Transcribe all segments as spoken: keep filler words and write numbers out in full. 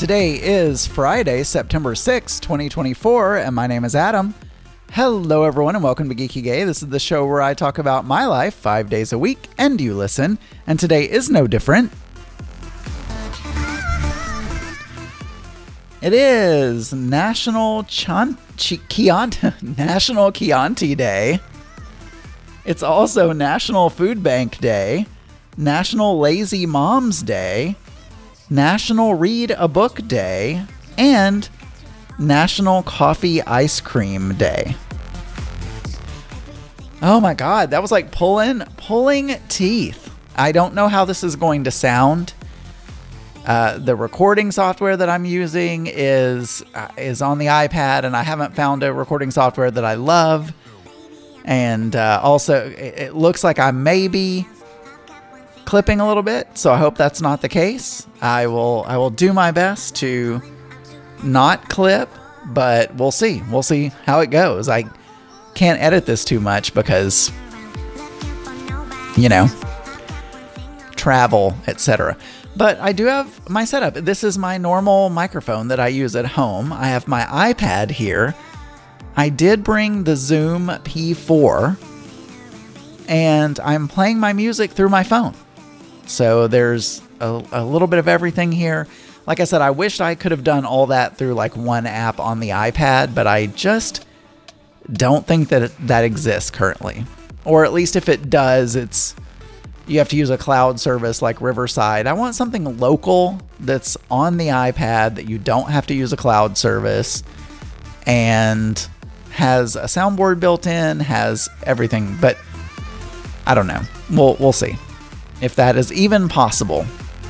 Today is Friday, September sixth, twenty twenty-four, and my name is Adam. Hello, everyone, and welcome to Geeky Gay. This is the show where I talk about my life five days a week, and you listen, and today is no different. It is National Chan- Ch- Chianti- National Chianti Day. It's also National Food Bank Day, National Lazy Moms Day, National Read a Book Day, and National Coffee Ice Cream Day. Oh my God, that was like pulling, pulling teeth. I don't know how this is going to sound. Uh, the recording software that I'm using is uh, is on the iPad, and I haven't found a recording software that I love. And uh, also, it, it looks like I may be clipping a little bit, so I hope that's not the case. I will I will do my best to not clip, but we'll see. We'll see how it goes. I can't edit this too much because, you know, travel, et cetera. But I do have my setup. This is my normal microphone that I use at home. I have my iPad here. I did bring the Zoom P four, and I'm playing my music through my phone. So there's a, a little bit of everything here. Like I said, I wished I could have done all that through like one app on the iPad, but I just don't think that it, that exists currently. Or at least if it does, it's you have to use a cloud service like Riverside. I want something local that's on the iPad that you don't have to use a cloud service and has a soundboard built in, has everything, but I don't know. We'll we'll see if that is even possible.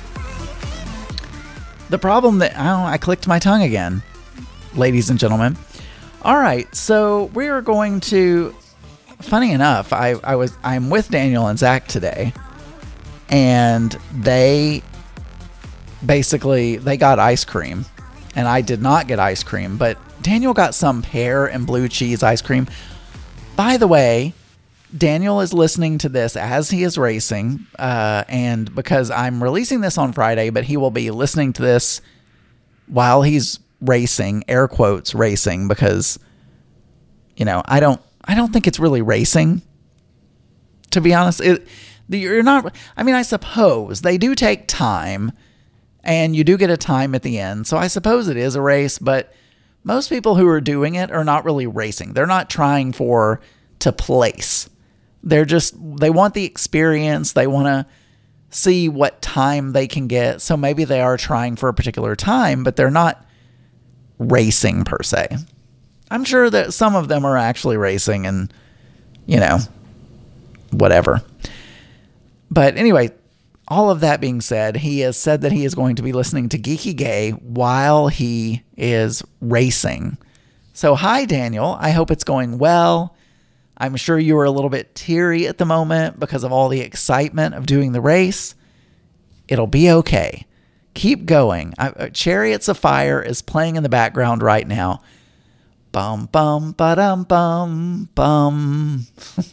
The problem that oh, I clicked my tongue again, ladies and gentlemen. All right, so we are going to. Funny enough, I I was I'm with Daniel and Zach today, and they basically they got ice cream, and I did not get ice cream, but Daniel got some pear and blue cheese ice cream. By the way, Daniel is listening to this as he is racing, uh, and because I'm releasing this on Friday, but he will be listening to this while he's racing, air quotes racing, because, you know, I don't, I don't think it's really racing, to be honest. It, you're not, I mean, I suppose they do take time, and you do get a time at the end, so I suppose it is a race, but most people who are doing it are not really racing. They're not trying for to place. They're just, they want the experience. They want to see what time they can get. So maybe they are trying for a particular time, but they're not racing per se. I'm sure that some of them are actually racing and, you know, whatever. But anyway, all of that being said, he has said that he is going to be listening to Geeky Gay while he is racing. So hi, Daniel. I hope it's going well. I'm sure you are a little bit teary at the moment because of all the excitement of doing the race. It'll be okay. Keep going. I, Chariots of Fire is playing in the background right now. Bum, bum, ba-dum, bum, bum.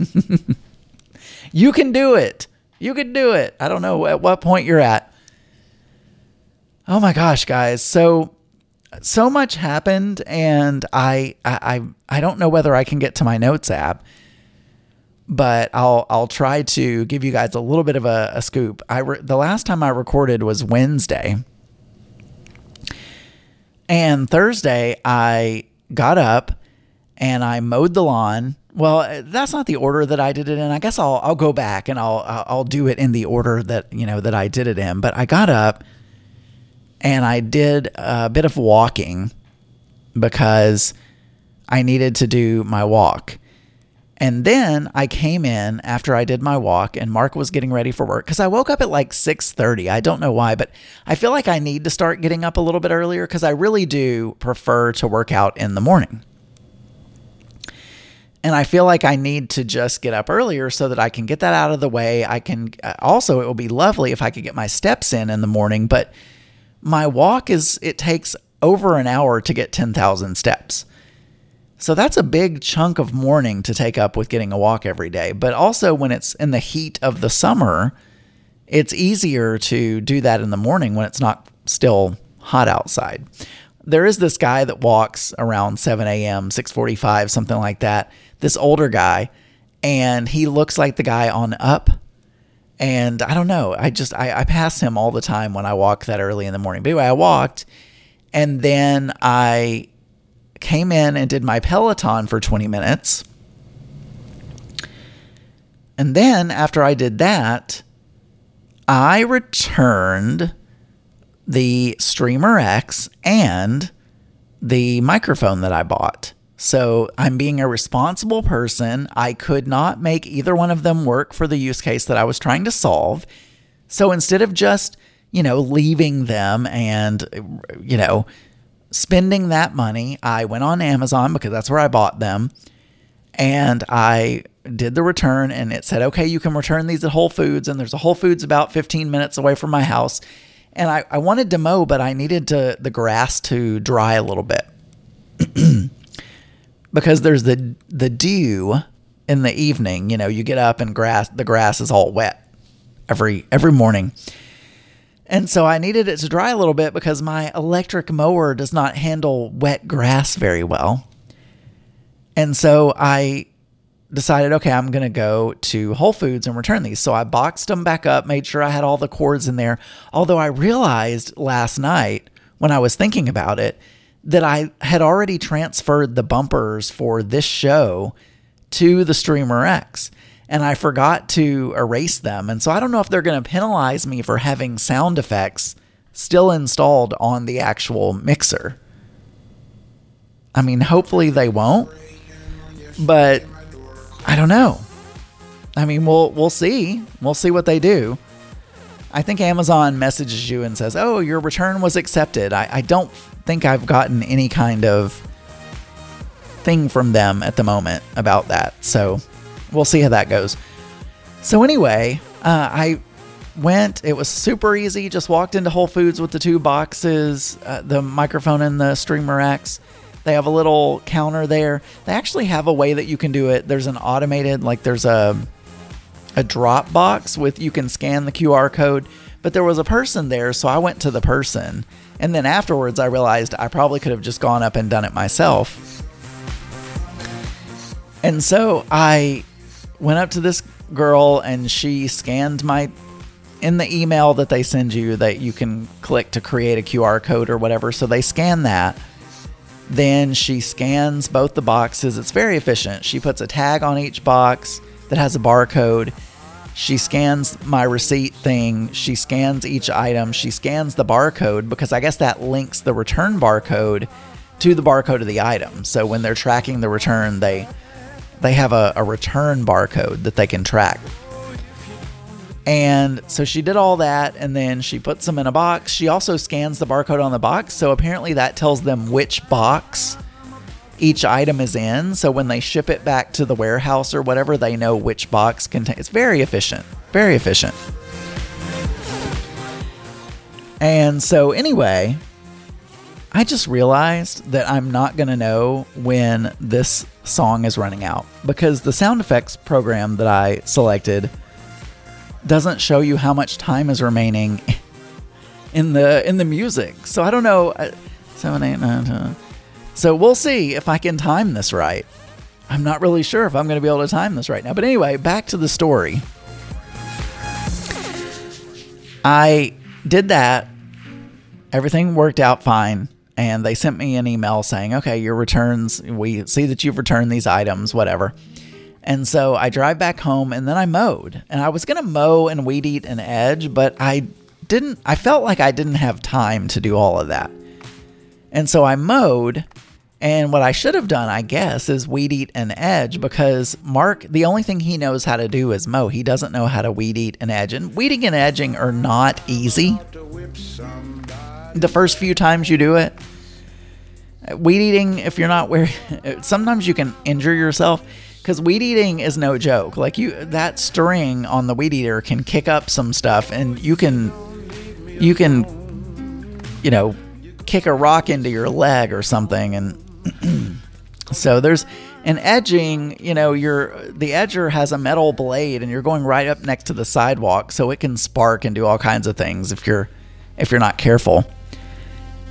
You can do it. You can do it. I don't know at what point you're at. Oh my gosh, guys. So, so much happened, and I, I, I don't know whether I can get to my notes app, but I'll, I'll try to give you guys a little bit of a, a scoop. I, re- the last time I recorded was Wednesday, and Thursday I got up and I mowed the lawn. Well, that's not the order that I did it in. I guess I'll, I'll go back and I'll, I'll do it in the order that, you know, that I did it in, but I got up and I did a bit of walking because I needed to do my walk. And then I came in after I did my walk, and Mark was getting ready for work because I woke up at like six thirty. I don't know why, but I feel like I need to start getting up a little bit earlier because I really do prefer to work out in the morning. And I feel like I need to just get up earlier so that I can get that out of the way. I can also, it will be lovely if I could get my steps in in the morning, but my walk is, it takes over an hour to get ten thousand steps. So that's a big chunk of morning to take up with getting a walk every day. But also when it's in the heat of the summer, it's easier to do that in the morning when it's not still hot outside. There is this guy that walks around seven a.m., six forty-five, something like that, this older guy, and he looks like the guy on Up. And I don't know, I just, I, I pass him all the time when I walk that early in the morning. But anyway, I walked, and then I came in and did my Peloton for twenty minutes. And then after I did that, I returned the Streamer X and the microphone that I bought. So I'm being a responsible person. I could not make either one of them work for the use case that I was trying to solve. So instead of just, you know, leaving them and, you know, spending that money, I went on Amazon because that's where I bought them. And I did the return, and it said, okay, you can return these at Whole Foods. And there's a Whole Foods about fifteen minutes away from my house. And I, I wanted to mow, but I needed to the grass to dry a little bit. Because there's the the dew in the evening. You know, you get up and grass the grass is all wet every every morning. And so I needed it to dry a little bit because my electric mower does not handle wet grass very well. And so I decided, okay, I'm going to go to Whole Foods and return these. So I boxed them back up, made sure I had all the cords in there. Although I realized last night when I was thinking about it that I had already transferred the bumpers for this show to the Streamer X, and I forgot to erase them. And so I don't know if they're going to penalize me for having sound effects still installed on the actual mixer. I mean, hopefully they won't, but I don't know. I mean, we'll we'll see. We'll see what they do. I think Amazon messages you and says, oh, your return was accepted. I, I don't think I've gotten any kind of thing from them at the moment about that. So we'll see how that goes. So anyway, uh, I went. It was super easy. Just walked into Whole Foods with the two boxes, uh, the microphone and the Streamer X. They have a little counter there. They actually have a way that you can do it. There's an automated, like there's a a drop box with, you can scan the Q R code, but there was a person there. So I went to the person, and then afterwards I realized I probably could have just gone up and done it myself. And so I went up to this girl, and she scanned my, in the email that they send you that you can click to create a Q R code or whatever. So they scan that. Then she scans both the boxes. It's very efficient. She puts a tag on each box that has a barcode. She scans my receipt thing. She scans each item. She scans the barcode because I guess that links the return barcode to the barcode of the item. So when they're tracking the return, they they have a, a return barcode that they can track. And so she did all that, and then she puts them in a box. She also scans the barcode on the box. So apparently that tells them which box each item is in. So when they ship it back to the warehouse or whatever, they know which box contains. It's very efficient. Very efficient. And so anyway, I just realized that I'm not going to know when this song is running out because the sound effects program that I selected doesn't show you how much time is remaining in the in the music. So I don't know. Seven, eight, nine, ten. So we'll see if I can time this right. I'm not really sure if I'm going to be able to time this right now. But anyway, back to the story. I did that. Everything worked out fine. And they sent me an email saying, okay, your returns, we see that you've returned these items, whatever. And so I drive back home, and then I mowed. And I was going to mow and weed eat and edge, but I didn't, I felt like I didn't have time to do all of that. And so I mowed, and what I should have done, I guess, is weed eat and edge, because Mark, the only thing he knows how to do is mow. He doesn't know how to weed eat and edge. And weeding and edging are not easy the first few times you do it. Weed eating, if you're not where, sometimes you can injure yourself. Because weed eating is no joke. Like you, that string on the weed eater can kick up some stuff, and you can, you can, you know, kick a rock into your leg or something. And so there's an edging. You know, your the edger has a metal blade, and you're going right up next to the sidewalk, so it can spark and do all kinds of things if you're if you're not careful.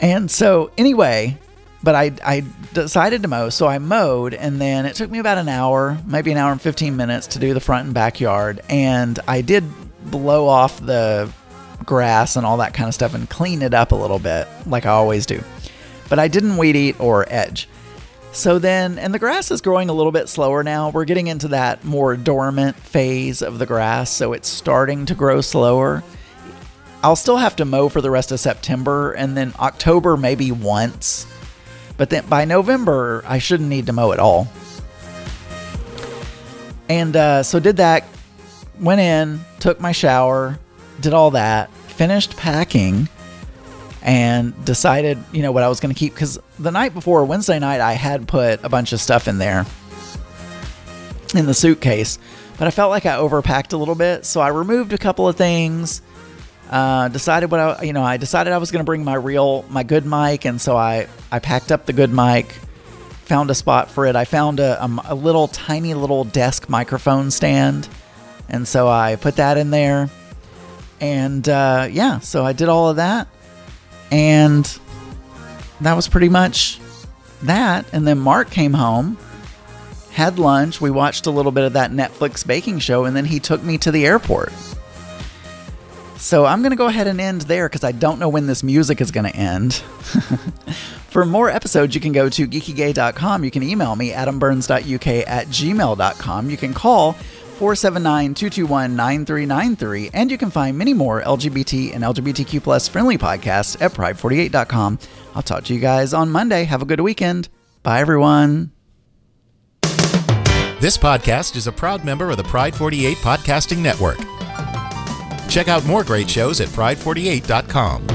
And so anyway, but I, I decided to mow. So I mowed, and then it took me about an hour, maybe an hour and fifteen minutes to do the front and backyard. And I did blow off the grass and all that kind of stuff and clean it up a little bit like I always do. But I didn't weed eat or edge. So then, and the grass is growing a little bit slower now. We're getting into that more dormant phase of the grass, so it's starting to grow slower. I'll still have to mow for the rest of September, and then October maybe once. But then by November, I shouldn't need to mow at all. And uh, so did that, went in, took my shower, did all that, finished packing, and decided, you know, what I was going to keep. Because the night before, Wednesday night, I had put a bunch of stuff in there in the suitcase, but I felt like I overpacked a little bit. So I removed a couple of things, uh, decided what I, you know, I decided I was going to bring my real, my good mic. And so I, I packed up the good mic, found a spot for it. I found a, a, a little tiny little desk microphone stand. And so I put that in there. And uh, yeah, so I did all of that. And that was pretty much that. And then Mark came home, had lunch. We watched a little bit of that Netflix baking show, and then he took me to the airport. So I'm going to go ahead and end there because I don't know when this music is going to end. For more episodes, you can go to geeky gay dot com. You can email me, adam burns dot u k at gmail dot com. You can call four seven nine, two two one, nine three nine three, and you can find many more L G B T and L G B T Q plus friendly podcasts at pride forty-eight dot com. I'll talk to you guys on Monday. Have a good weekend. Bye, everyone. This podcast is a proud member of the Pride forty-eight Podcasting Network. Check out more great shows at pride forty-eight dot com.